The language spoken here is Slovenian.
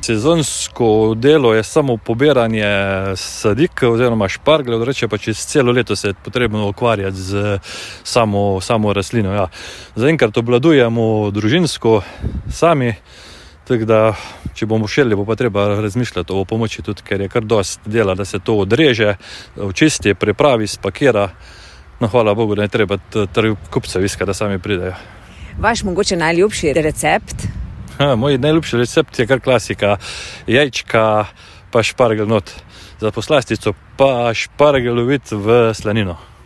Sezonsko delo je samo pobiranje sadik oziroma špargljev, reče pa čez celo leto se je potrebno ukvarjati z samo rastlino. Ja. Zaenkrat obvladujemo družinsko sami, tako da če bomo šeli, bo pa treba razmišljati o pomoči tudi, ker je kar dosti dela, da se to odreže, očisti, pripravi, spakira. No, hvala Bogu, da ne treba kupcev iskati, da sami pridejo. Vaš mogoče najljubši recept? Moj najljubši recept je kar klasika, jajčka pa špargelj not. Za poslastico pa špargeljovit v slanino.